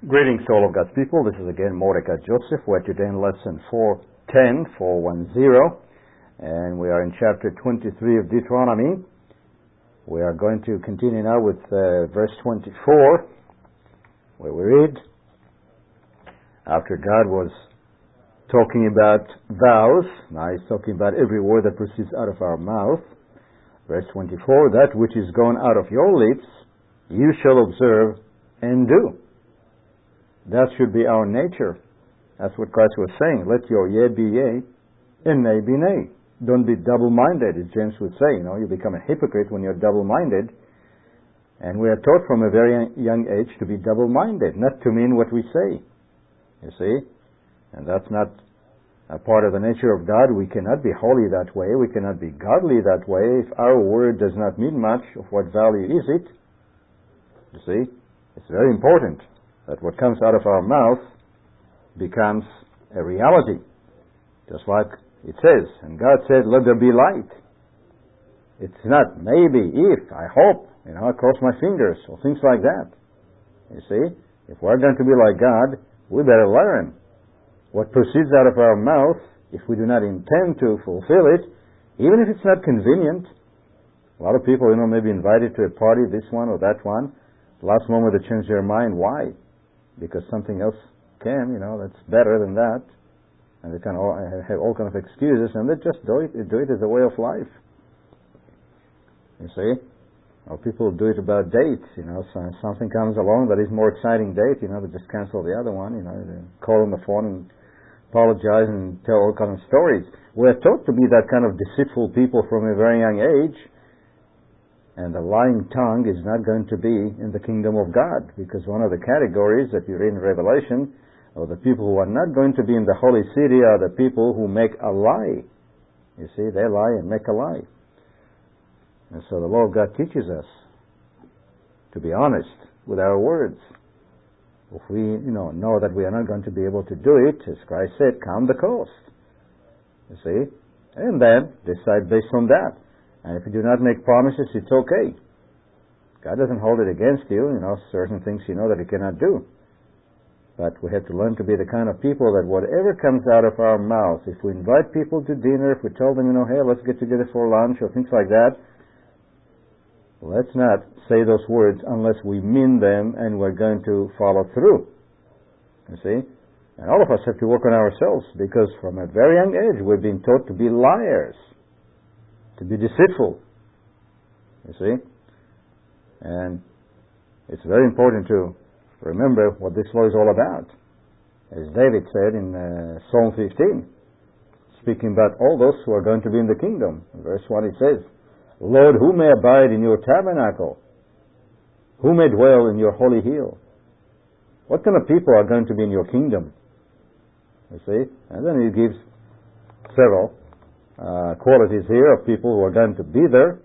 Greetings to all of God's people. This is again Mordecai Joseph. We're today in lesson 410, and we are in chapter 23 of Deuteronomy. We are going to continue now with verse 24, where we read, after God was talking about vows, now He's talking about every word that proceeds out of our mouth. Verse 24, that which is gone out of your lips, you shall observe and do. That should be our nature. That's what Christ was saying. Let your yea be yea and nay be nay. Don't be double-minded, as James would say. You become a hypocrite when you're double-minded. And we are taught from a very young age to be double-minded, not to mean what we say. You see? And that's not a part of the nature of God. We cannot be holy that way. We cannot be godly that way. If our word does not mean much, of what value is it? You see? It's very important that what comes out of our mouth becomes a reality. Just like it says, and God said, let there be light. It's not maybe, if, I hope, I cross my fingers, or things like that. You see, if we're going to be like God, we better learn what proceeds out of our mouth, if we do not intend to fulfill it, even if it's not convenient. A lot of people, may be invited to a party, this one or that one. Last moment they change their mind. Why? Because something else came, that's better than that. And they can have all kinds of excuses, and they just do it as a way of life. You see? Or people do it about dates, so something comes along that is more exciting date, they just cancel the other one, they call on the phone and apologize and tell all kinds of stories. We're taught to be that kind of deceitful people from a very young age. And the lying tongue is not going to be in the kingdom of God, because one of the categories that you read in Revelation of the people who are not going to be in the holy city are the people who make a lie. You see, they lie and make a lie. And so the law of God teaches us to be honest with our words. If we know that we are not going to be able to do it, as Christ said, count the cost. You see? And then decide based on that. And if you do not make promises, it's okay. God doesn't hold it against you, certain things that He cannot do. But we have to learn to be the kind of people that whatever comes out of our mouth, if we invite people to dinner, if we tell them, hey, let's get together for lunch or things like that, let's not say those words unless we mean them and we're going to follow through. You see? And all of us have to work on ourselves, because from a very young age we've been taught to be liars, to be deceitful. You see? And it's very important to remember what this law is all about. As David said in Psalm 15, speaking about all those who are going to be in the kingdom. In verse 1 it says, Lord, who may abide in your tabernacle? Who may dwell in your holy hill? What kind of people are going to be in your kingdom? You see? And then he gives several qualities here of people who are going to be there.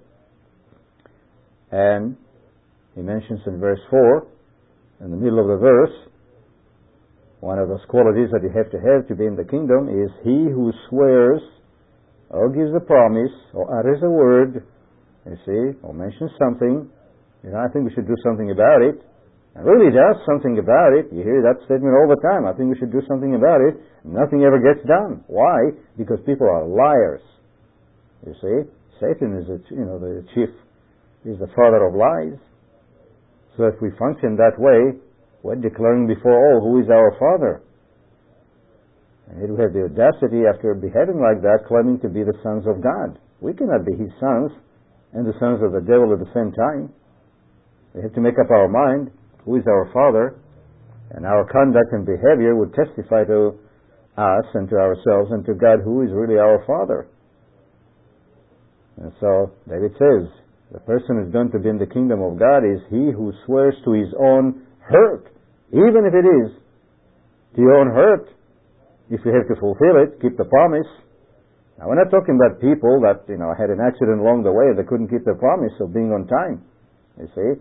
And he mentions in verse 4, in the middle of the verse, one of those qualities that you have to be in the kingdom is he who swears or gives a promise or utters a word, you see, or mentions something, I think we should do something about it, and really does something about it. You hear that statement all the time. I think we should do something about it. Nothing ever gets done. Why? Because people are liars. You see, Satan is the chief, is the father of lies. So if we function that way, we're declaring before all who is our father. And we have the audacity, after behaving like that, claiming to be the sons of God. We cannot be His sons and the sons of the devil at the same time. We have to make up our mind who is our Father, and our conduct and behavior would testify to us and to ourselves and to God who is really our Father. And so David says, the person who is going to be in the kingdom of God is he who swears to his own hurt, even if it is to your own hurt. If you have to fulfill it, keep the promise. Now we're not talking about people that had an accident along the way, they couldn't keep their promise of being on time. You see?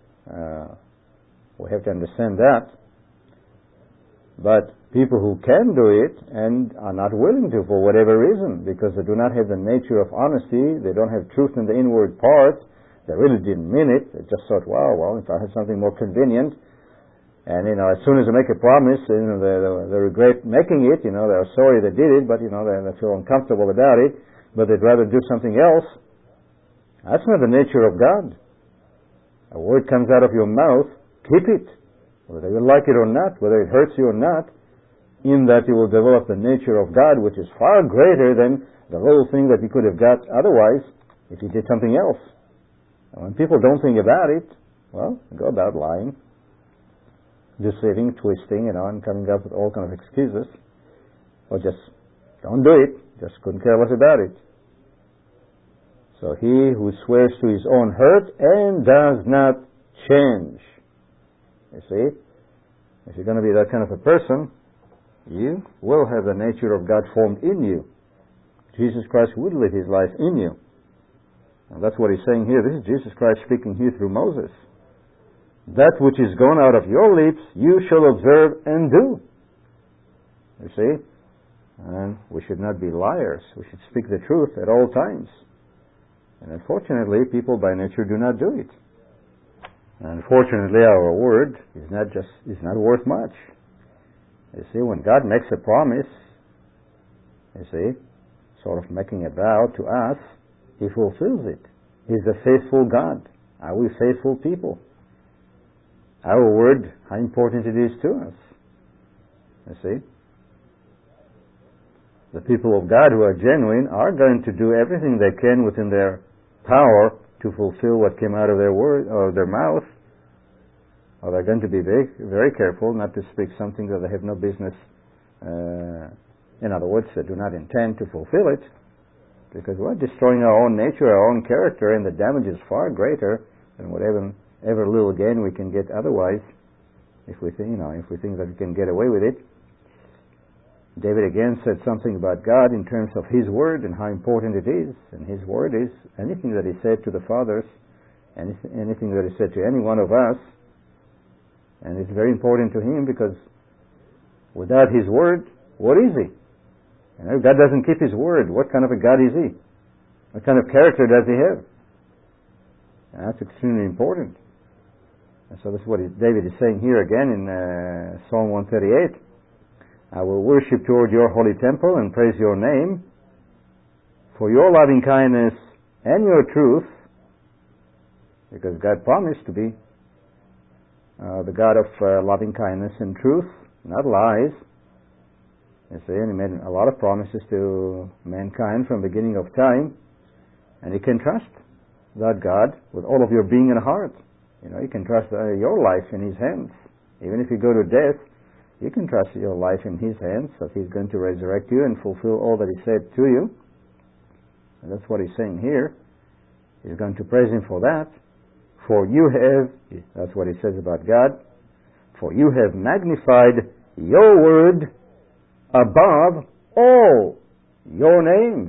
We have to understand that. But people who can do it and are not willing to for whatever reason, because they do not have the nature of honesty, they don't have truth in the inward parts, they really didn't mean it, they just thought, well, if I had something more convenient, And, as soon as they make a promise, they regret making it, they're sorry they did it, but, they feel uncomfortable about it, but they'd rather do something else. That's not the nature of God. A word comes out of your mouth, keep it, whether you like it or not, whether it hurts you or not, in that you will develop the nature of God, which is far greater than the little thing that you could have got otherwise if you did something else. And when people don't think about it, well, they go about lying, deceiving, twisting, and coming up with all kinds of excuses, or just don't do it, just couldn't care less about it. So he who swears to his own hurt and does not change. You see, if you're going to be that kind of a person, you will have the nature of God formed in you. Jesus Christ would live his life in you. And that's what he's saying here. This is Jesus Christ speaking here through Moses. That which is gone out of your lips, you shall observe and do. You see? And we should not be liars. We should speak the truth at all times. And unfortunately, people by nature do not do it. And unfortunately, our word is not worth much. You see, when God makes a promise, you see, sort of making a vow to us, he fulfills it. He's a faithful God. Are we faithful people? Our word, how important it is to us. You see? The people of God who are genuine are going to do everything they can within their power to fulfill what came out of their word or their mouth. Or they're going to be very, very careful not to speak something that they have no business. In other words, they do not intend to fulfill it, because we're destroying our own nature, our own character, and the damage is far greater than whatever little gain we can get otherwise. If we think, that we can get away with it. David again said something about God in terms of his word and how important it is. And his word is anything that he said to the fathers, anything that he said to any one of us. And it's very important to him, because without his word, what is he? God doesn't keep his word. What kind of a God is he? What kind of character does he have? And that's extremely important. And so that's what David is saying here again in Psalm 138. I will worship toward your holy temple and praise your name for your loving kindness and your truth, because God promised to be the God of loving kindness and truth, not lies. You see, and he made a lot of promises to mankind from the beginning of time, and you can trust that God with all of your being and heart. You can trust your life in his hands. Even if you go to death, you can trust your life in his hands, that he's going to resurrect you and fulfill all that he said to you. And that's what he's saying here. He's going to praise him for that. For you have, that's what he says about God, for you have magnified your word above all your name.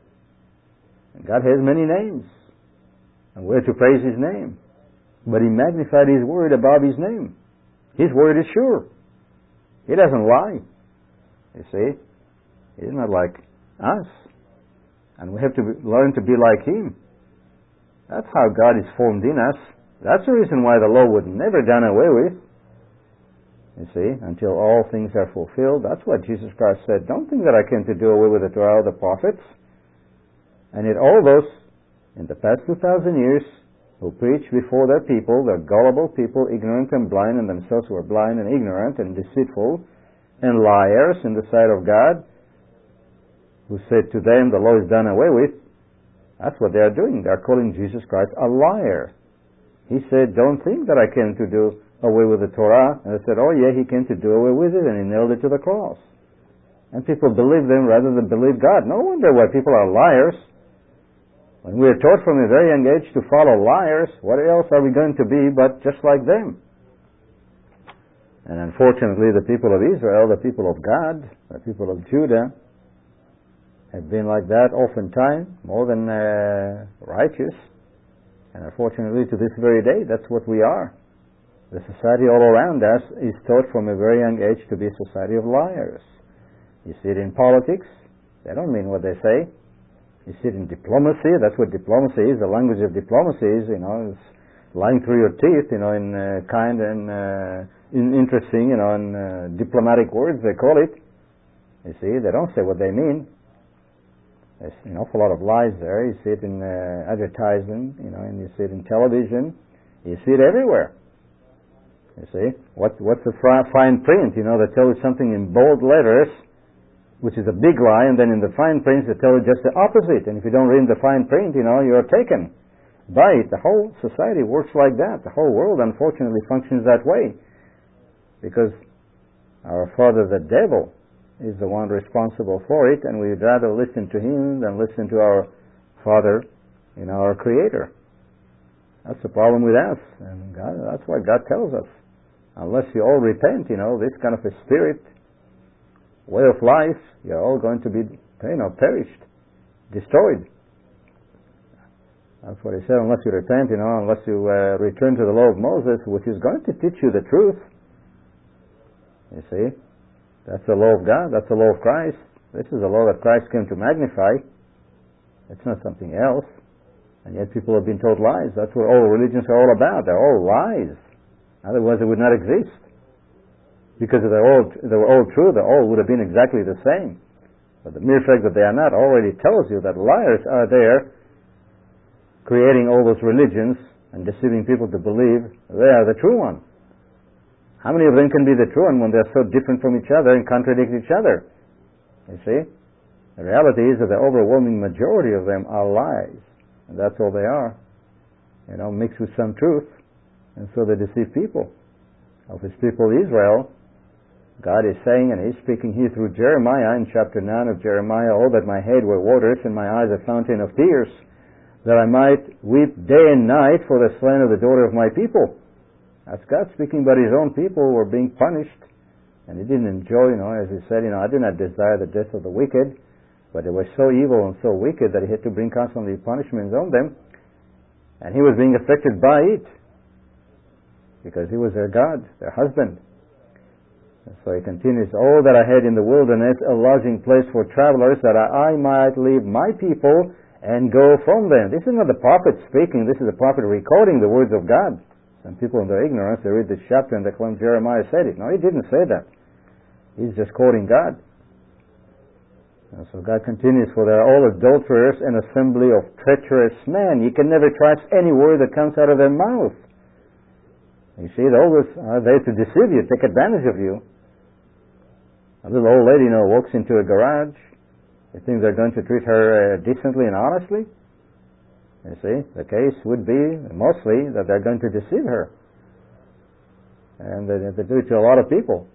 And God has many names, and we're to praise his name. But he magnified his word above his name. His word is sure. He doesn't lie. You see? He's not like us. And we have to learn to be like him. That's how God is formed in us. That's the reason why the law was never done away with. You see, until all things are fulfilled. That's what Jesus Christ said. Don't think that I came to do away with the Torah or the prophets. And yet all those, in the past 2,000 years, who preached before their people, the gullible people, ignorant and blind, and themselves were blind and ignorant and deceitful and liars in the sight of God, who said to them, the law is done away with. That's what they are doing. They are calling Jesus Christ a liar. He said, don't think that I came to do away with the Torah. And they said, oh yeah, he came to do away with it, and he nailed it to the cross. And people believe them rather than believe God. No wonder why people are liars. When we are taught from a very young age to follow liars, what else are we going to be but just like them? And unfortunately, the people of Israel, the people of God, the people of Judah, have been like that oftentimes, more than righteous. And unfortunately, to this very day, that's what we are. The society all around us is taught from a very young age to be a society of liars. You see it in politics. They don't mean what they say. You see it in diplomacy. That's what diplomacy is. The language of diplomacy is, it's lying through your teeth, in kind and interesting, in diplomatic words they call it. You see, they don't say what they mean. There's an awful lot of lies there. You see it in advertising, and you see it in television. You see it everywhere. You see, what's the fine print? They tell you something in bold letters, which is a big lie, and then in the fine print they tell you just the opposite. And if you don't read the fine print, you're taken by it. The whole society works like that. The whole world, unfortunately, functions that way, because our father, the devil, is the one responsible for it, and we'd rather listen to him than listen to our Father, our Creator. That's the problem with us, and that's what God tells us. Unless you all repent, this kind of a spirit, way of life, you're all going to be, perished, destroyed. That's what he said. Unless you repent, unless you return to the law of Moses, which is going to teach you the truth. You see, that's the law of God. That's the law of Christ. This is the law that Christ came to magnify. It's not something else. And yet people have been told lies. That's what all religions are all about. They're all lies. Otherwise they would not exist. Because if they were all true, they all would have been exactly the same. But the mere fact that they are not already tells you that liars are there creating all those religions and deceiving people to believe they are the true one. How many of them can be the true one when they're so different from each other and contradict each other? You see? The reality is that the overwhelming majority of them are lies. And that's all they are. Mixed with some truth. And so they deceive people. Of his people Israel, God is saying, and he's speaking here through Jeremiah in chapter 9 of Jeremiah, "Oh, that my head were waters and my eyes a fountain of tears, that I might weep day and night for the slain of the daughter of my people." That's God speaking about his own people who were being punished. And he didn't enjoy, as he said, "I do not desire the death of the wicked," but they were so evil and so wicked that he had to bring constantly punishments on them. And he was being affected by it, because he was their God, their husband. And so he continues, "Oh, that I had in the wilderness a lodging place for travelers, that I might leave my people and go from them." This is not the prophet speaking, this is the prophet recording the words of God. Some people in their ignorance, they read this chapter and they claim Jeremiah said it. No, he didn't say that. He's just quoting God. And so God continues, "For they are all adulterers, an assembly of treacherous men. You can never trust any word that comes out of their mouth." You see, they always are there to deceive you, take advantage of you. A little old lady, walks into a garage. You think they're going to treat her decently and honestly? You see, the case would be mostly that they're going to deceive her. And they do it to a lot of people.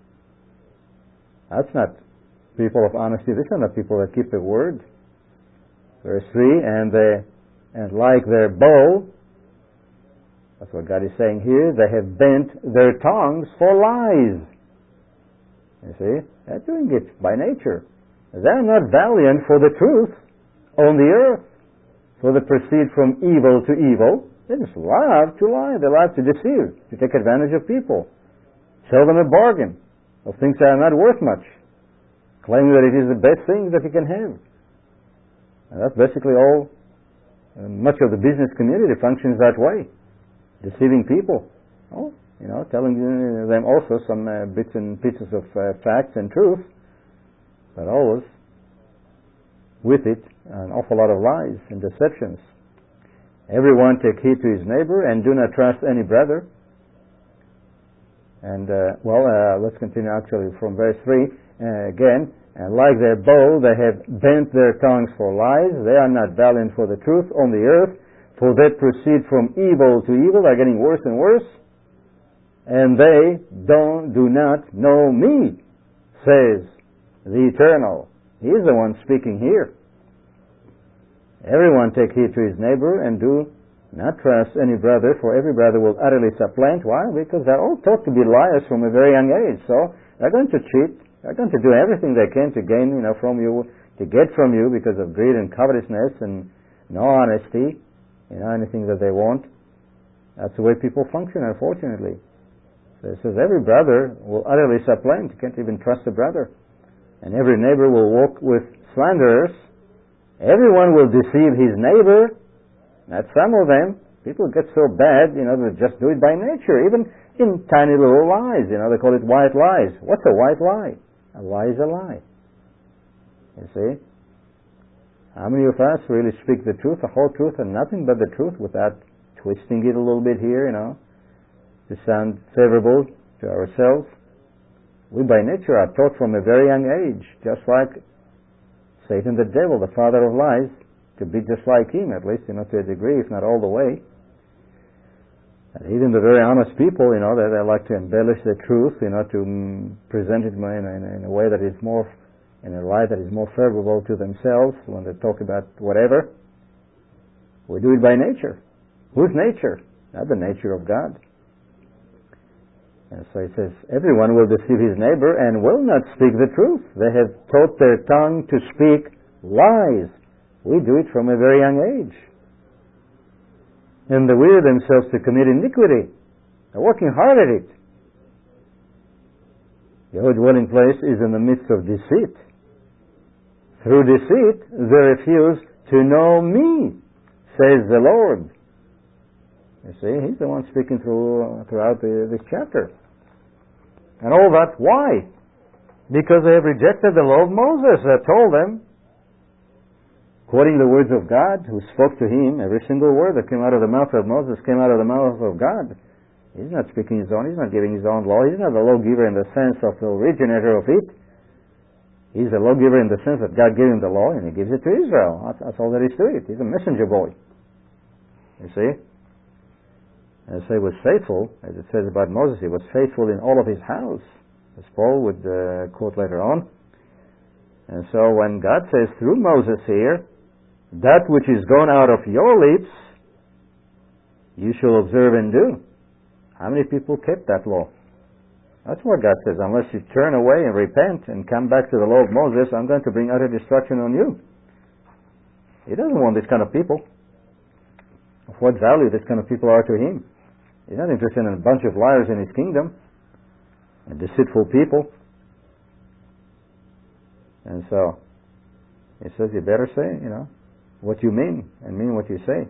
That's not people of honesty. These are not people that keep their word. Verse 3, and like their bow," that's what God is saying here, "they have bent their tongues for lies." You see, they're doing it by nature. They're not valiant for the truth on the earth, for they proceed from evil to evil. They just love to lie. They love to deceive, to take advantage of people, sell them a bargain of things that are not worth much, claiming that it is the best thing that you can have. And that's basically all. Much of the business community functions that way, deceiving people. Telling them also some bits and pieces of facts and truth, but always with it an awful lot of lies and deceptions. "Everyone take heed to his neighbor, and do not trust any brother." And let's continue actually from verse 3 again. "And like their bow, they have bent their tongues for lies. They are not valiant for the truth on the earth, for they proceed from evil to evil." They're getting worse and worse. "And they do not know me, says the Eternal." He is the one speaking here. "Everyone take heed to his neighbor, and do not trust any brother, for every brother will utterly supplant." Why? Because they're all taught to be liars from a very young age. So they're going to cheat. They're going to do everything they can to gain, from you, to get from you because of greed and covetousness and no honesty, anything that they want. That's the way people function, unfortunately. So it says every brother will utterly supplant. You can't even trust a brother. "And every neighbor will walk with slanderers. Everyone will deceive his neighbor." Not some of them. People get so bad, they just do it by nature. in tiny little lies. They call it white lies. What's a white lie? A lie is a lie. You see? How many of us really speak the truth, the whole truth, and nothing but the truth without twisting it a little bit here, to sound favorable to ourselves? We by nature are taught from a very young age, just like Satan the devil, the father of lies, to be just like him, at least, to a degree, if not all the way. And even the very honest people, they like to embellish the truth, to present it in a way that is more, in a light that is more favorable to themselves when they talk about whatever. We do it by nature. Whose nature? Not the nature of God. And so it says, everyone will deceive his neighbor and will not speak the truth. They have taught their tongue to speak lies. We do it from a very young age. And they wear themselves to commit iniquity. They're working hard at it. Your dwelling place is in the midst of deceit. Through deceit, they refuse to know me, says the Lord. You see, he's the one speaking throughout this chapter. And all that, why? Because they have rejected the law of Moses that told them, quoting the words of God, who spoke to him, every single word that came out of the mouth of Moses came out of the mouth of God. He's not speaking his own, he's not giving his own law, he's not the lawgiver in the sense of the originator of it. He's the lawgiver in the sense that God gave him the law and he gives it to Israel. That's all there is to it. He's a messenger boy. You see? As he was faithful, as it says about Moses, he was faithful in all of his house, as Paul would quote later on. And so when God says through Moses here, that which is gone out of your lips, you shall observe and do. How many people kept that law? That's what God says. Unless you turn away and repent and come back to the law of Moses, I'm going to bring utter destruction on you. He doesn't want this kind of people. Of what value this kind of people are to him? He's not interested in a bunch of liars in his kingdom and deceitful people. And so he says you better say, what you mean and mean what you say.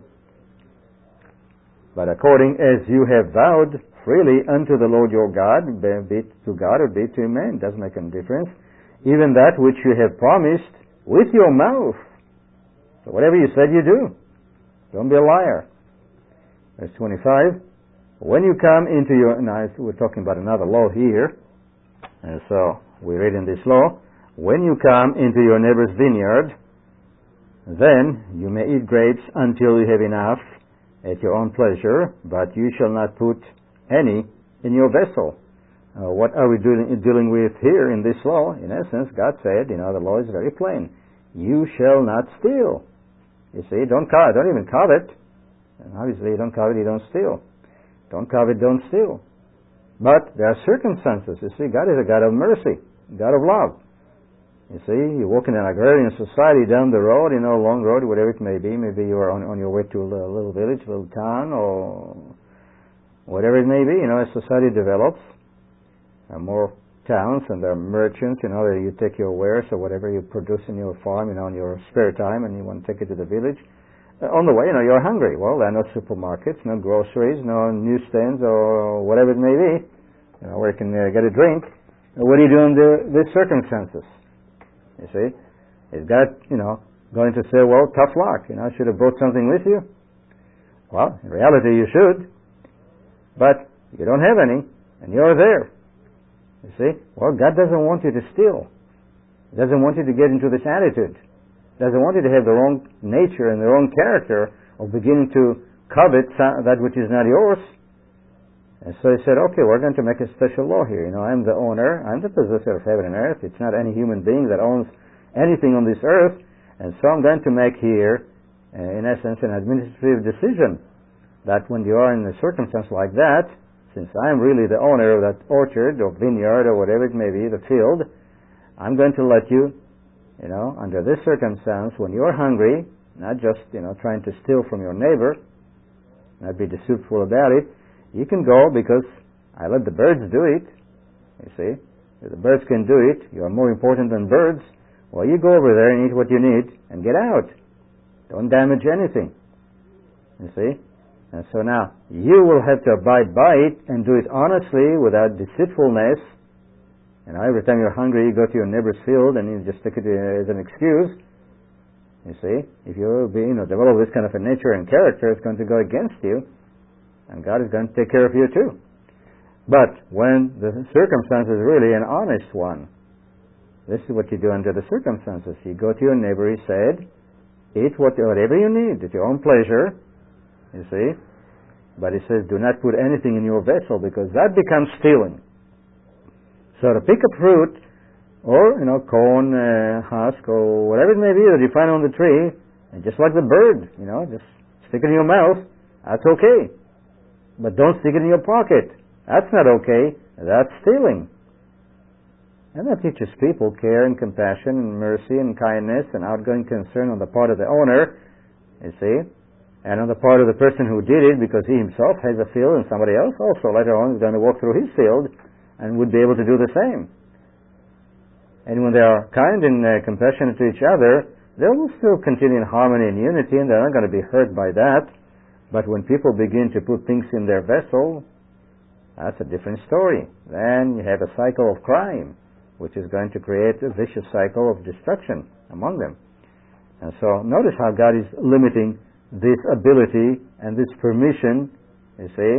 But according as you have vowed freely unto the Lord your God, be it to God or be it to man, doesn't make any difference, even that which you have promised with your mouth. So whatever you said you do. Don't be a liar. Verse 25, when you come into your... Now, we're talking about another law here. And so, we read in this law, when you come into your neighbor's vineyard, then you may eat grapes until you have enough at your own pleasure, but you shall not put any in your vessel. What are we dealing with here in this law? In essence, God said, the law is very plain. You shall not steal. You see, don't even covet. And obviously, you don't covet, you don't steal. Don't covet, don't steal. But there are circumstances. You see, God is a God of mercy, God of love. You see, you walk in an agrarian society down the road, long road, whatever it may be. Maybe you are on your way to a little village, a little town, or whatever it may be. As society develops, there are more towns and there are merchants, that you take your wares or whatever you produce in your farm, in your spare time, and you want to take it to the village. On the way, you're hungry. Well, there are no supermarkets, no groceries, no newsstands, or whatever it may be, where you can get a drink. What do you do under these circumstances? You see, is God, going to say, well, tough luck, I should have brought something with you? Well, in reality, you should, but you don't have any, and you're there. You see, well, God doesn't want you to steal. He doesn't want you to get into this attitude. Doesn't want you to have the wrong nature and the wrong character of beginning to covet that which is not yours. And so he said, okay, we're going to make a special law here. I'm the owner, I'm the possessor of heaven and earth. It's not any human being that owns anything on this earth. And so I'm going to make here, in essence, an administrative decision that when you are in a circumstance like that, since I'm really the owner of that orchard or vineyard or whatever it may be, the field, I'm going to let you, under this circumstance, when you're hungry, not just, trying to steal from your neighbor, not be deceitful about it, you can go because I let the birds do it. You see, if the birds can do it, you are more important than birds. Well, you go over there and eat what you need and get out. Don't damage anything. You see? And so now, you will have to abide by it and do it honestly without deceitfulness. And every time you're hungry, you go to your neighbor's field and you just take it as an excuse. You see, if you develop this kind of a nature and character, it's going to go against you, and God is going to take care of you too. But when the circumstance is really an honest one, this is what you do under the circumstances. You go to your neighbor, he said, eat whatever you need at your own pleasure, you see. But he says, do not put anything in your vessel, because that becomes stealing. So to pick up fruit, or, corn husk, or whatever it may be that you find on the tree, and just like the bird, just stick it in your mouth, that's okay. But don't stick it in your pocket. That's not okay. That's stealing. And that teaches people care and compassion and mercy and kindness and outgoing concern on the part of the owner, you see, and on the part of the person who did it, because he himself has a field and somebody else also later on is going to walk through his field and would be able to do the same. And when they are kind and compassionate to each other, they will still continue in harmony and unity, and they're not going to be hurt by that. But when people begin to put things in their vessel, that's a different story. Then you have a cycle of crime, which is going to create a vicious cycle of destruction among them. And so notice how God is limiting this ability and this permission, you see,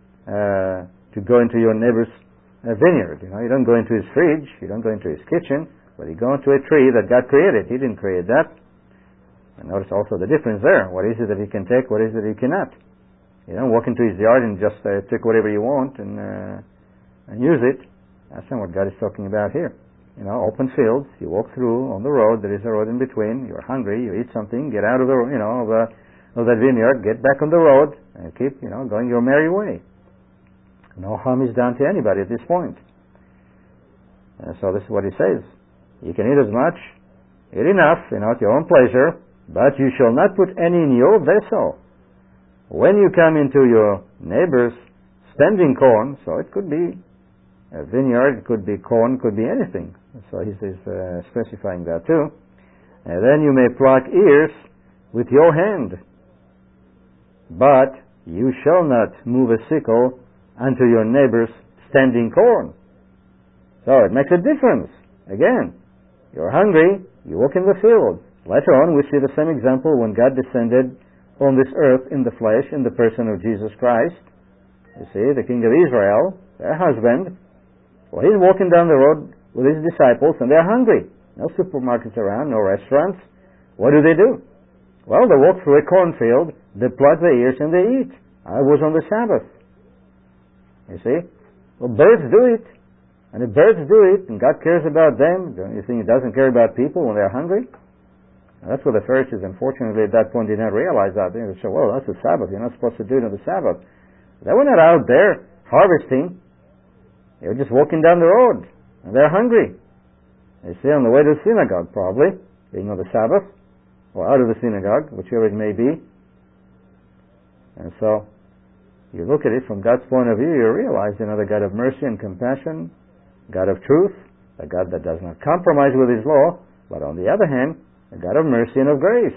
to go into your neighbor's vineyard. You don't go into his fridge, you don't go into his kitchen, but you go into a tree that God created. He didn't create that. And notice also the difference there. What is it that he can take? What is it that he cannot? You don't walk into his yard and just take whatever you want and use it. That's not what God is talking about here. Open fields. You walk through on the road. There is a road in between. You're hungry. You eat something. Get out of the of that vineyard. Get back on the road and keep going your merry way. No harm is done to anybody at this point. And so this is what he says. You can eat as much, eat enough, at your own pleasure, but you shall not put any in your vessel. When you come into your neighbor's standing corn, so it could be a vineyard, it could be corn, it could be anything. So he says, specifying that too. And then you may pluck ears with your hand, but you shall not move a sickle unto your neighbor's standing corn. So it makes a difference. Again, you're hungry, you walk in the field. Later on, we see the same example when God descended on this earth in the flesh, in the person of Jesus Christ. You see, the King of Israel, their husband, well, he's walking down the road with his disciples, and they're hungry. No supermarkets around, no restaurants. What do? Well, they walk through a cornfield, they pluck the ears, and they eat. I was on the Sabbath. You see? Well, birds do it. And if birds do it, and God cares about them, don't you think He doesn't care about people when they're hungry? And that's what the Pharisees, unfortunately, at that point did not realize that. They said, well, that's the Sabbath. You're not supposed to do it on the Sabbath. They were not out there harvesting. They were just walking down the road, and they're hungry. They see on the way to the synagogue, probably, being on the Sabbath, or out of the synagogue, whichever it may be. And so, you look at it from God's point of view, you realize, the God of mercy and compassion, God of truth, a God that does not compromise with His law, but on the other hand, a God of mercy and of grace.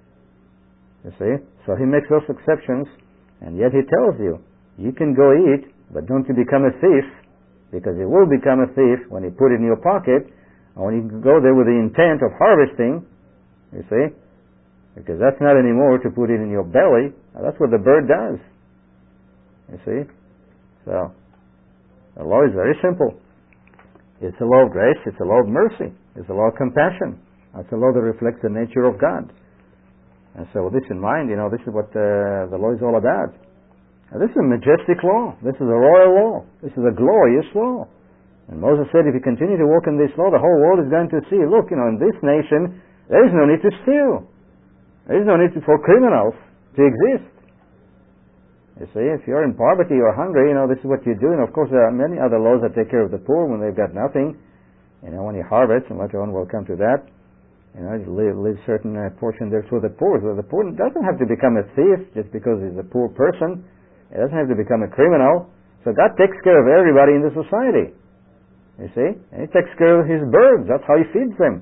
You see? So He makes those exceptions, and yet He tells you, you can go eat, but don't you become a thief, because you will become a thief when you put it in your pocket, and when you go there with the intent of harvesting, you see? Because that's not anymore to put it in your belly. Now, that's what the bird does. You see? So, the law is very simple. It's a law of grace, it's a law of mercy, it's a law of compassion. It's a law that reflects the nature of God. And so with this in mind, this is what the law is all about. Now, this is a majestic law. This is a royal law. This is a glorious law. And Moses said, if you continue to walk in this law, the whole world is going to see, look, in this nation, there is no need to steal. There is no need for criminals to exist. You see, if you're in poverty or hungry, this is what you do. And of course, there are many other laws that take care of the poor when they've got nothing. When you harvest, and later on we'll come to that, you leave certain portion there for the poor. So the poor doesn't have to become a thief just because he's a poor person. He doesn't have to become a criminal. So God takes care of everybody in the society. You see? And He takes care of His birds. That's how He feeds them.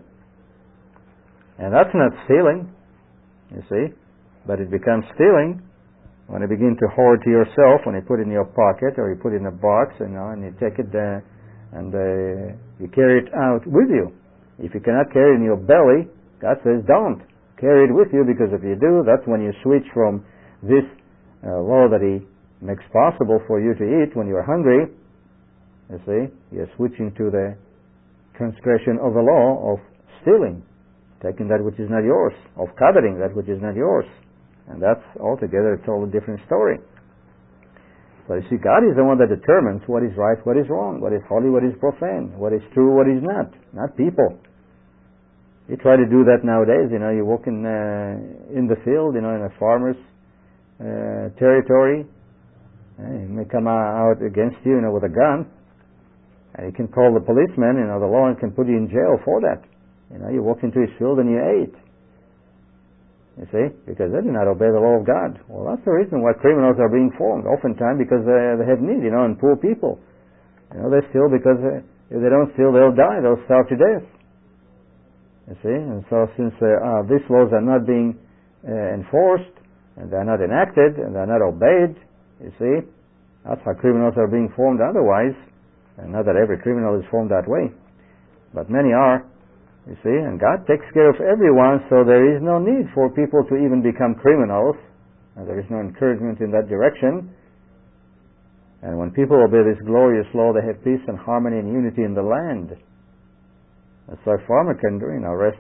And that's not stealing. You see? But it becomes stealing when you begin to hoard to yourself, when you put it in your pocket or you put it in a box, and you take it and you carry it out with you. If you cannot carry it in your belly, God says don't. Carry it with you, because if you do, that's when you switch from this law that He makes possible for you to eat when you're hungry. You see, you're switching to the transgression of the law of stealing, taking that which is not yours, of coveting that which is not yours. And that's altogether a totally different story. So you see, God is the one that determines what is right, what is wrong, what is holy, what is profane, what is true, what is not people. You try to do that nowadays. You walk in the field, in a farmer's territory. He may come out against you, with a gun, and you can call the policeman. The law can put you in jail for that. You walk into his field and you ate. You see, because they do not obey the law of God. Well, that's the reason why criminals are being formed. Oftentimes because they have need, and poor people. They steal because if they don't steal, they'll die. They'll starve to death. You see, and so since these laws are not being enforced, and they're not enacted, and they're not obeyed, you see, that's how criminals are being formed otherwise. And not that every criminal is formed that way, but many are, you see, and God takes care of everyone, so there is no need for people to even become criminals, and there is no encouragement in that direction. And when people obey this glorious law, they have peace and harmony and unity in the land. And so a farmer can do, rest,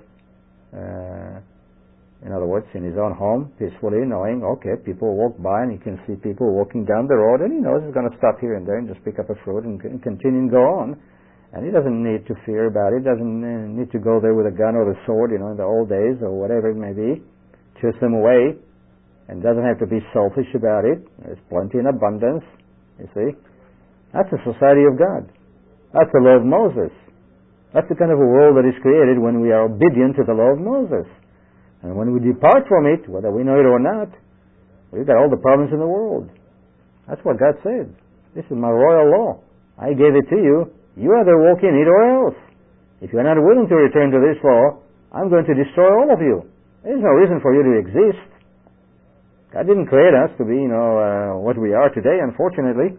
in other words, in his own home, peacefully, knowing, okay, people walk by and he can see people walking down the road, and he knows he's going to stop here and there and just pick up a fruit and continue and go on. And he doesn't need to fear about it, doesn't need to go there with a gun or the sword, in the old days or whatever it may be, chase them away, and doesn't have to be selfish about it. There's plenty in abundance, you see. That's the society of God. That's the law of Moses. That's the kind of a world that is created when we are obedient to the law of Moses. And when we depart from it, whether we know it or not, we've got all the problems in the world. That's what God said. This is my royal law. I gave it to you. You either walk in it or else. If you're not willing to return to this law, I'm going to destroy all of you. There's no reason for you to exist. God didn't create us to be, what we are today, unfortunately.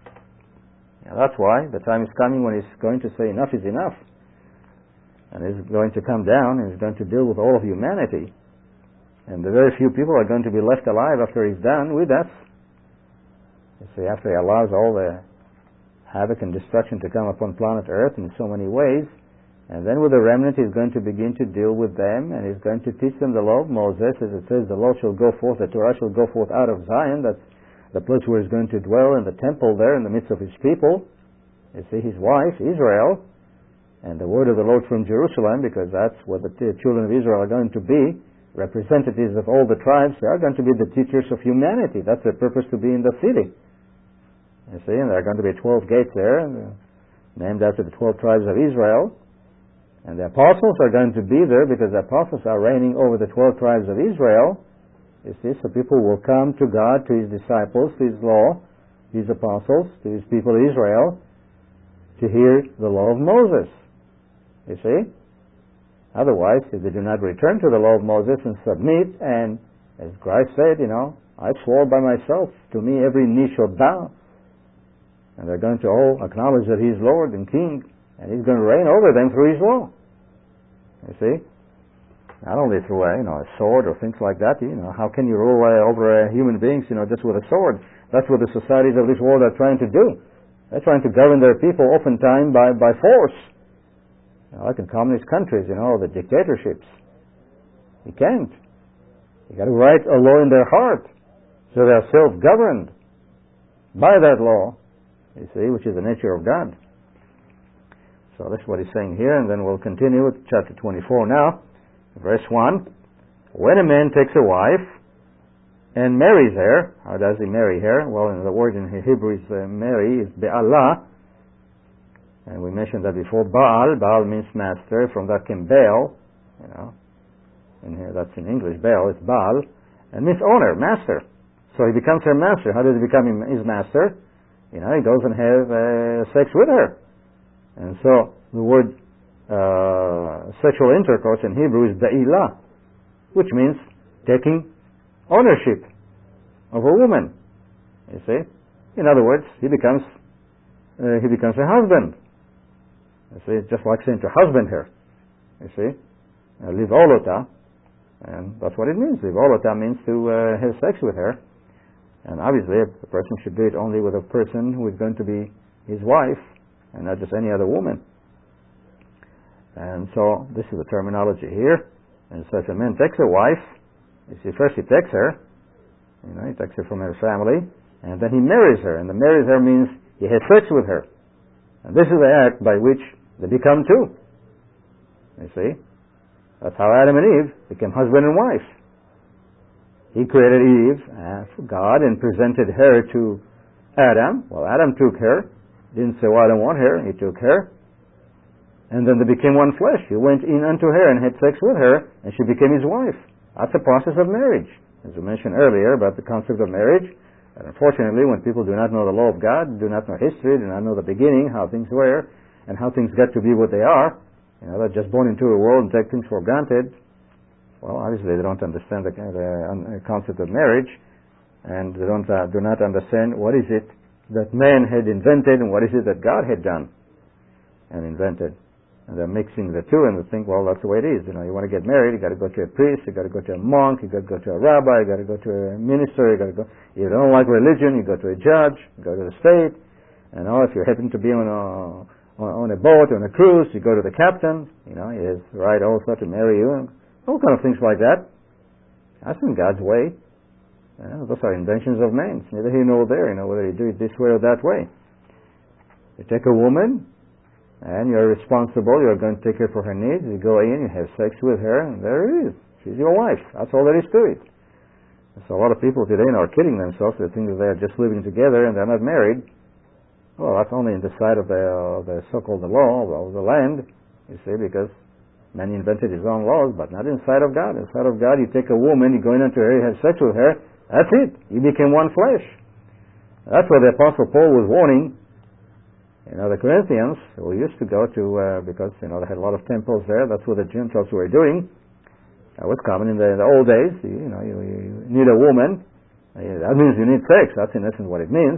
That's why the time is coming when He's going to say enough is enough. And He's going to come down and He's going to deal with all of humanity. And the very few people are going to be left alive after He's done with us. You see, after He allows all the havoc and destruction to come upon planet Earth in so many ways, and then with the remnant He's going to begin to deal with them, and He's going to teach them the law of Moses, as it says, the law shall go forth, the Torah shall go forth out of Zion. That's the place where He's going to dwell, in the temple there in the midst of His people. You see, His wife, Israel, and the word of the Lord from Jerusalem, because that's where the children of Israel are going to be, representatives of all the tribes. They are going to be the teachers of humanity. That's their purpose, to be in the city. You see, and there are going to be 12 gates there, named after the 12 tribes of Israel. And the apostles are going to be there because the apostles are reigning over the 12 tribes of Israel. You see, so people will come to God, to His disciples, to His law, His apostles, to His people Israel, to hear the law of Moses. You see? Otherwise, if they do not return to the law of Moses and submit, and as Christ said, I swore by myself, to me every knee shall bow. And they're going to all acknowledge that He's Lord and King, and He's going to reign over them through His law. You see? Not only through a sword or things like that. How can you rule over human beings, just with a sword? That's what the societies of this world are trying to do. They're trying to govern their people oftentimes by force. Like in communist countries, the dictatorships. You can't. You got to write a law in their heart, so they're self-governed by that law, you see, which is the nature of God. So that's what he's saying here, and then we'll continue with chapter 24 now, verse 1. When a man takes a wife and marries her, how does he marry her? Well, the word in Hebrew is marry is be'alah. And we mentioned that before. Baal means master. From that came Baal. And here that's in English. Baal is Baal, and means owner, master. So he becomes her master. How does he become his master? He goes and has sex with her. And so the word sexual intercourse in Hebrew is ba'ilah, which means taking ownership of a woman. You see? In other words, he becomes a husband. You see, just like saying to husband her. You see? Livolota, and that's what it means. Livolota means to have sex with her. And obviously, a person should do it only with a person who is going to be his wife, and not just any other woman. And so, this is the terminology here. And so, if a man takes a wife, you see, first he takes her, he takes her from her family, and then he marries her. And the marries her means he has sex with her. And this is the act by which they become two. You see? That's how Adam and Eve became husband and wife. He created Eve, God, and presented her to Adam. Well, Adam took her. Didn't say, well, I don't want her. He took her. And then they became one flesh. He went in unto her and had sex with her, and she became his wife. That's the process of marriage. As we mentioned earlier about the concept of marriage. And unfortunately, when people do not know the law of God, do not know history, do not know the beginning, how things were, and how things got to be what they are, they're just born into a world and take things for granted. Well, obviously they don't understand the concept of marriage, and they do not understand what is it that man had invented and what is it that God had done and invented. And they're mixing the two, and they think, well, that's the way it is. You want to get married, you got to go to a priest, you got to go to a monk, you got to go to a rabbi, you got to go to a minister, you got to go. If you don't like religion, you go to a judge, you go to the state. And if you happen to be on a boat, on a cruise, you go to the captain. He has the right also to marry you, and all kind of things like that. That's in God's way. Those are inventions of man. It's neither here nor there. Whether you do it this way or that way. You take a woman, and you're responsible. You're going to take her for her needs. You go in, you have sex with her, and there it is. She's your wife. That's all there is to it. So a lot of people today are kidding themselves. They think that they're just living together and they're not married. Well, that's only in the side of the so-called the law of the land, you see, because man invented his own laws, but not inside of God. Inside of God, you take a woman, you go in unto her, you have sex with her. That's it. You became one flesh. That's what the Apostle Paul was warning. The Corinthians, who used to go to, because, they had a lot of temples there, that's what the Gentiles were doing. That was common in the old days. You need a woman. That means you need sex. That's in essence what it means.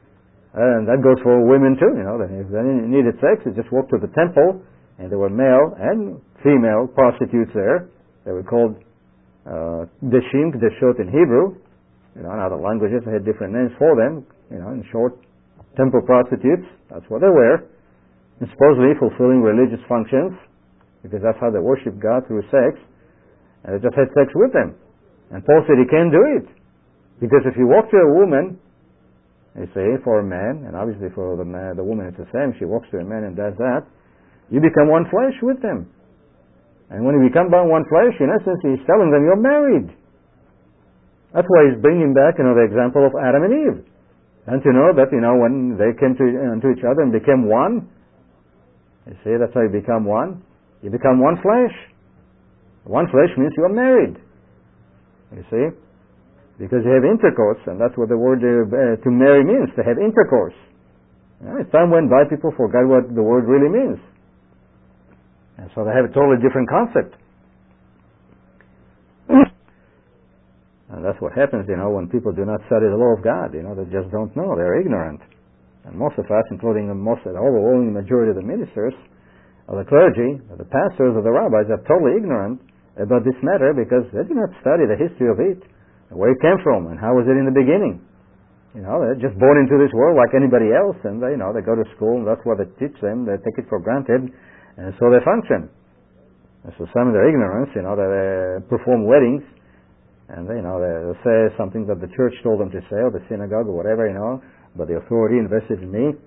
And that goes for women too, If they needed sex, they just walked to the temple, and there were male and female prostitutes there. They were called Deshim, Deshot in Hebrew. In other languages, they had different names for them. In short, temple prostitutes, that's what they were, and supposedly fulfilling religious functions, because that's how they worship God, through sex, and they just had sex with them. And Paul said he can't do it, because if you walk to a woman, you say, for a man, and obviously for the woman it's the same, she walks to a man and does that, you become one flesh with them. And when you become one flesh, in essence, he's telling them you're married. That's why he's bringing back, the example of Adam and Eve. And to know that, when they came to each other and became one, you see, that's how you become one. You become one flesh. One flesh means you are married. You see? Because you have intercourse, and that's what the word to marry means, to have intercourse. As time went by, people forgot what the word really means. And so they have a totally different concept. And that's what happens, when people do not study the law of God. They just don't know. They're ignorant. And most of us, including the overwhelming majority of the ministers, of the clergy, of the pastors, of the rabbis, are totally ignorant about this matter because they do not study the history of it, where it came from, and how was it in the beginning. They're just born into this world like anybody else, and they go to school, and that's what they teach them. They take it for granted, and so they function. And so some of their ignorance, they perform weddings, and they say something that the church told them to say, or the synagogue, or whatever, but the authority invested in me.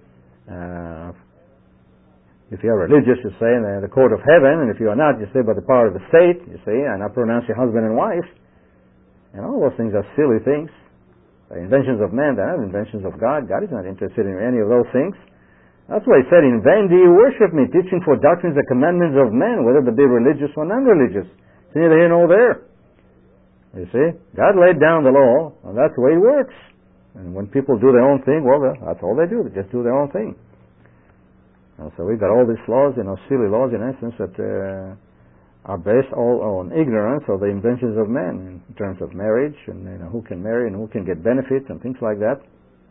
If you are religious, you say in the court of heaven, and if you are not, you say by the power of the state, you say, and I pronounce you husband and wife. And all those things are silly things. They're inventions of man, they're not inventions of God. God is not interested in any of those things. That's why he said, in vain do you worship me, teaching for doctrines the commandments of men, whether they be religious or non-religious. It's neither here nor there. You see, God laid down the law, and that's the way it works. And when people do their own thing, well, that's all they do. They just do their own thing. And so we've got all these laws, silly laws in essence, that are based all on ignorance of the inventions of men in terms of marriage and who can marry and who can get benefits and things like that.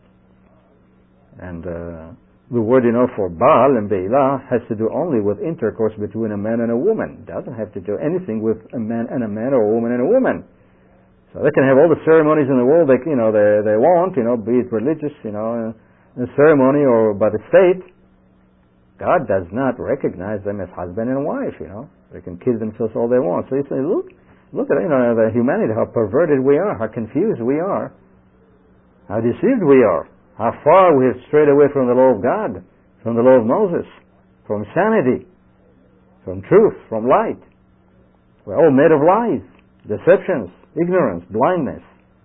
And the word for Baal and Beilah has to do only with intercourse between a man and a woman. It doesn't have to do anything with a man and a man or a woman and a woman. So they can have all the ceremonies in the world they want, be it religious, a ceremony or by the state. God does not recognize them as husband and wife, They can kill themselves all they want. So you say, look at the humanity, how perverted we are, how confused we are, how deceived we are, how far we have strayed away from the law of God, from the law of Moses, from sanity, from truth, from light. We're all made of lies, deceptions, ignorance, blindness.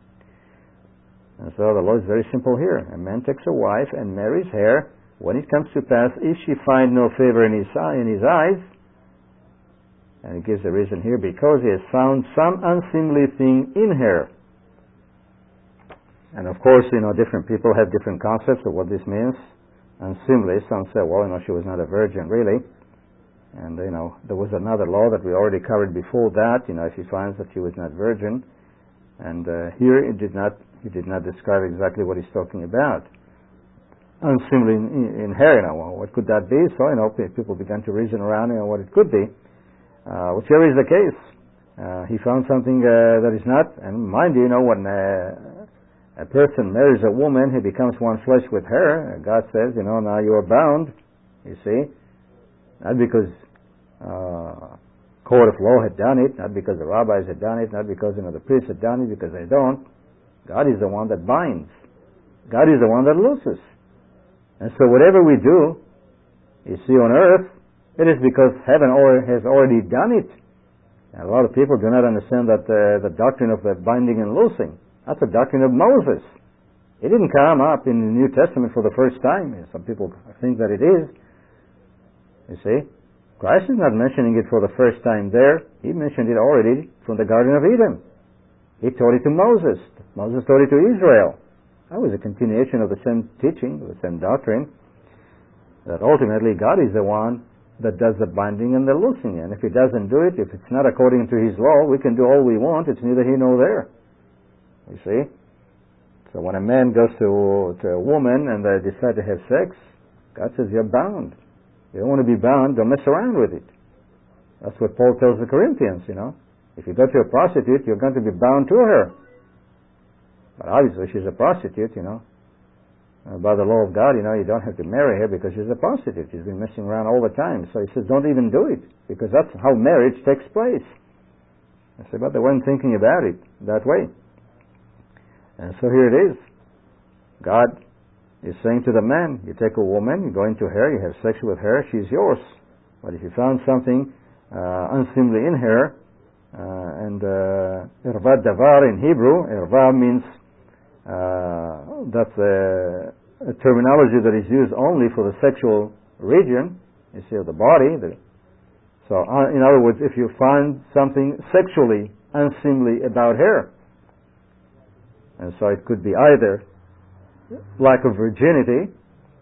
And so the law is very simple here. A man takes a wife and marries her. When it comes to pass, if she find no favor in his eyes, and he gives a reason here, because he has found some unseemly thing in her. And of course, different people have different concepts of what this means. Unseemly, some say, well, she was not a virgin, really. And, there was another law that we already covered before that, if he finds that she was not virgin. And here he did not describe exactly what he's talking about. Unseemly in her, what could that be? So, people began to reason around, what it could be. Whichever is the case, he found something that is not. And mind you, when a person marries a woman, he becomes one flesh with her. God says, now you are bound. You see, not because court of law had done it, not because the rabbis had done it, not because the priests had done it, because they don't. God is the one that binds. God is the one that looses. And so whatever we do, you see, on earth, it is because heaven has already done it. And a lot of people do not understand that the doctrine of the binding and loosing, that's the doctrine of Moses. It didn't come up in the New Testament for the first time. Some people think that it is. You see, Christ is not mentioning it for the first time there. He mentioned it already from the Garden of Eden. He taught it to Moses. Moses taught it to Israel. That was a continuation of the same teaching, the same doctrine, that ultimately God is the one that does the binding and the loosing. And if He doesn't do it, if it's not according to His law, we can do all we want. It's neither here nor there. You see? So when a man goes to a woman and they decide to have sex, God says, you're bound. You don't want to be bound, don't mess around with it. That's what Paul tells the Corinthians, If you go to a prostitute, you're going to be bound to her. But obviously she's a prostitute, by the law of God, you don't have to marry her because she's a prostitute. She's been messing around all the time. So he says, don't even do it, because that's how marriage takes place. I said, but they weren't thinking about it that way. And so here it is. God is saying to the man, you take a woman, you go into her, you have sex with her, she's yours. But if you found something unseemly in her, and irva davar in Hebrew, irva means that's a terminology that is used only for the sexual region, you see, of the body. So, in other words, if you find something sexually unseemly about her, and so it could be either lack of virginity,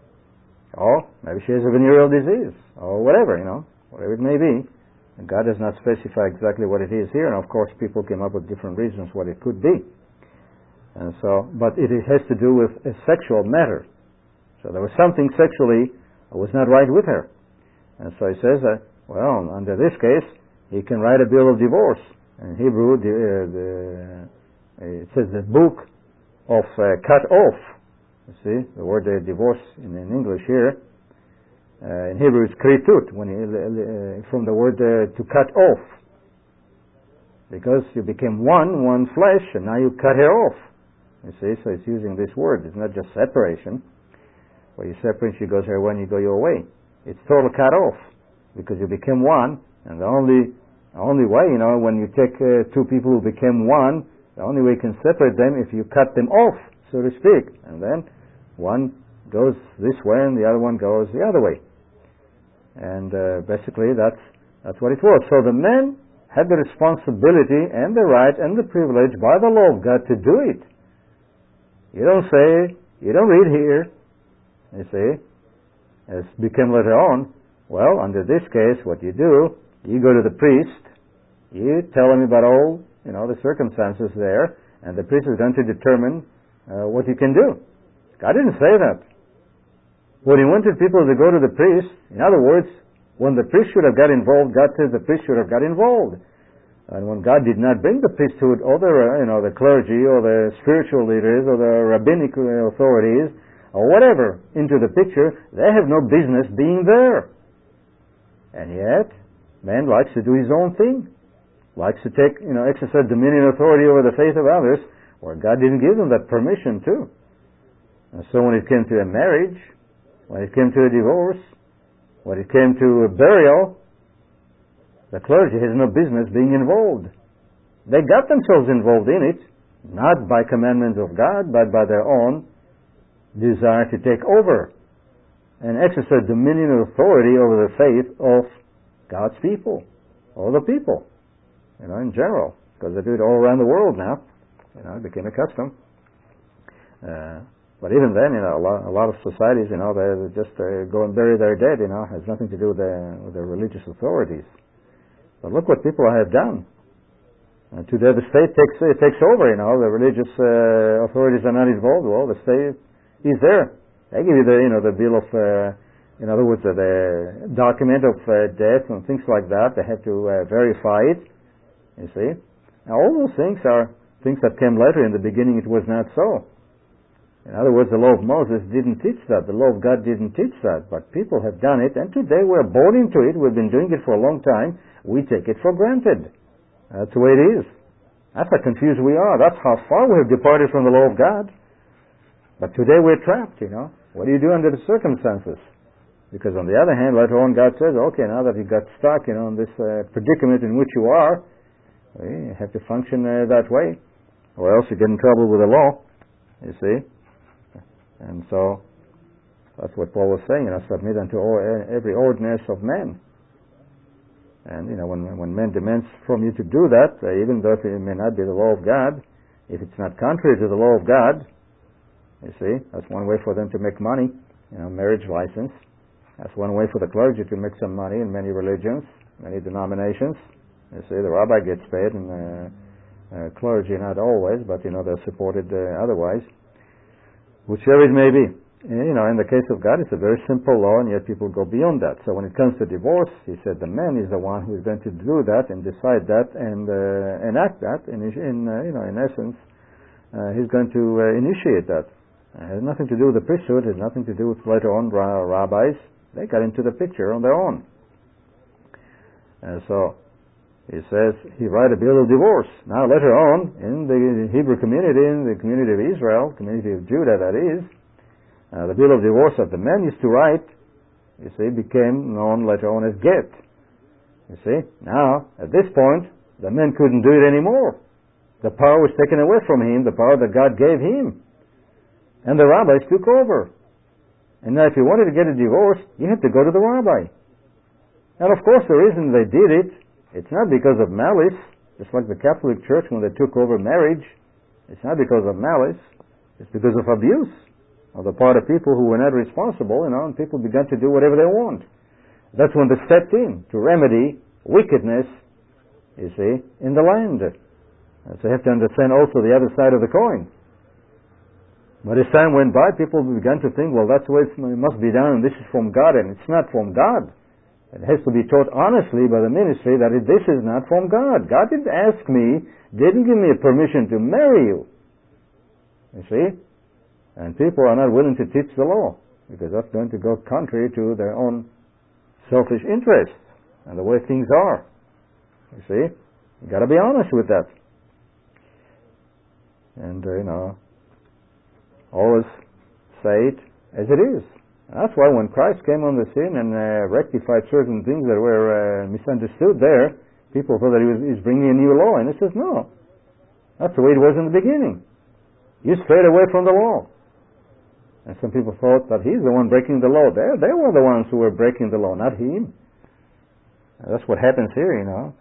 or maybe she has a venereal disease, or whatever, whatever it may be. And God does not specify exactly what it is here, and of course people came up with different reasons what it could be. And so, but it has to do with a sexual matter. So there was something sexually that was not right with her. And so he says that, well, under this case, he can write a bill of divorce. In Hebrew, it says the book of cut off. You see, the word divorce in English here, in Hebrew it's kritut, from the word to cut off. Because you became one flesh, and now you cut her off. You see, so it's using this word. It's not just separation. Where you separate, she goes her way and you go your way. It's total cut off, because you became one, and the only way, when you take two people who became one, the only way you can separate them if you cut them off, so to speak. And then one goes this way and the other one goes the other way. And basically that's what it was. So the men had the responsibility and the right and the privilege by the law of God to do it. You don't read here, you see, as became later on. Well, under this case, what you do, you go to the priest, You tell him about all, the circumstances there, and the priest is going to determine what you can do. God didn't say that. When he wanted people to go to the priest, in other words, when the priest should have got involved, God says the priest should have got involved. And when God did not bring the priesthood or the clergy or the spiritual leaders or the rabbinic authorities or whatever into the picture, they have no business being there. And yet, man likes to do his own thing. Likes to take, exercise dominion and authority over the faith of others, where God didn't give them that permission to. And so when it came to a marriage, when it came to a divorce, when it came to a burial, the clergy has no business being involved. They got themselves involved in it, not by commandments of God, but by their own desire to take over and exercise dominion and authority over the faith of God's people, all the people, in general, because they do it all around the world now. It became a custom. But even then, a lot of societies, they just go and bury their dead. Has nothing to do with the religious authorities. But look what people have done. Today the state takes over. The religious authorities are not involved. Well, the state is there. They give you the bill of, in other words, the document of death and things like that. They have to verify it. You see, now all those things are things that came later. In the beginning, it was not so. In other words, the law of Moses didn't teach that. The law of God didn't teach that. But people have done it, and today we're born into it. We've been doing it for a long time. We take it for granted. That's the way it is. That's how confused we are. That's how far we have departed from the law of God. But today we're trapped, What do you do under the circumstances? Because on the other hand, later on God says, okay, now that you got stuck, in this predicament in which you are, you have to function that way, or else you get in trouble with the law, you see. And so, that's what Paul was saying, submit unto every ordinance of men. And, when men demands from you to do that, even though it may not be the law of God, if it's not contrary to the law of God, you see, that's one way for them to make money, marriage license. That's one way for the clergy to make some money in many religions, many denominations. You see, the rabbi gets paid, and clergy not always, but, they're supported otherwise. Whichever it may be. In the case of God, it's a very simple law, and yet people go beyond that. So when it comes to divorce, he said the man is the one who is going to do that and decide that and enact that. In essence, he's going to initiate that. It has nothing to do with the priesthood. It has nothing to do with later on rabbis. They got into the picture on their own. So he says he write a bill of divorce. Now later on, in the Hebrew community, in the community of Israel, community of Judah that is, the bill of divorce that the men used to write, you see, became known later on as get. You see, now at this point, the men couldn't do it anymore. The power was taken away from him, the power that God gave him. And the rabbis took over. And now if you wanted to get a divorce, you had to go to the rabbi. And of course the reason they did it, it's not because of malice, just like the Catholic Church when they took over marriage. It's not because of malice, it's because of abuse on the part of people who were not responsible, and people began to do whatever they want. That's when they stepped in to remedy wickedness, you see, in the land. So you have to understand also the other side of the coin. But as time went by, people began to think, well, that's the way it must be done, and this is from God, and it's not from God. It has to be taught honestly by the ministry that this is not from God. God didn't ask me, didn't give me a permission to marry you. You see? And people are not willing to teach the law, because that's going to go contrary to their own selfish interests and the way things are. You see? You've got to be honest with that. And, always say it as it is. That's why when Christ came on the scene and rectified certain things that were misunderstood there, people thought that he was bringing a new law. And he says, no. That's the way it was in the beginning. You strayed away from the law. And some people thought that he's the one breaking the law. They were the ones who were breaking the law, not him. And that's what happens here,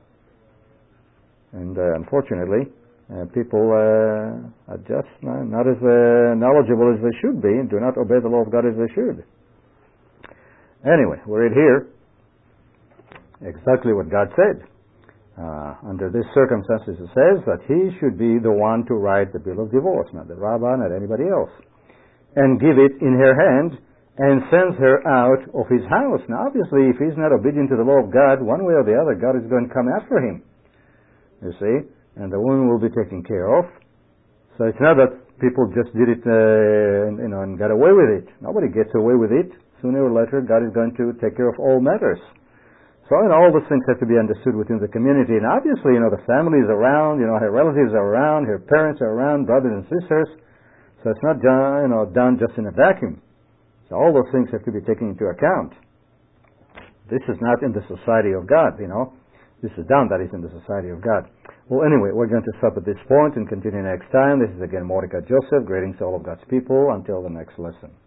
And unfortunately, people are just not as knowledgeable as they should be and do not obey the law of God as they should. Anyway, we read here exactly what God said. Under these circumstances, it says that he should be the one to write the bill of divorce, not the rabbi, not anybody else, and give it in her hand and sends her out of his house. Now, obviously, if he's not obedient to the law of God, one way or the other, God is going to come after him, you see, and the woman will be taken care of. So it's not that people just did it and got away with it. Nobody gets away with it. Sooner or later, God is going to take care of all matters. So, all those things have to be understood within the community. And obviously, the family is around, her relatives are around, her parents are around, brothers and sisters. So it's not done, done just in a vacuum. So all those things have to be taken into account. This is not in the society of God, This is done, that is in the society of God. Well, anyway, we're going to stop at this point and continue next time. This is again Mordecai Joseph. Greetings to all of God's people. Until the next lesson.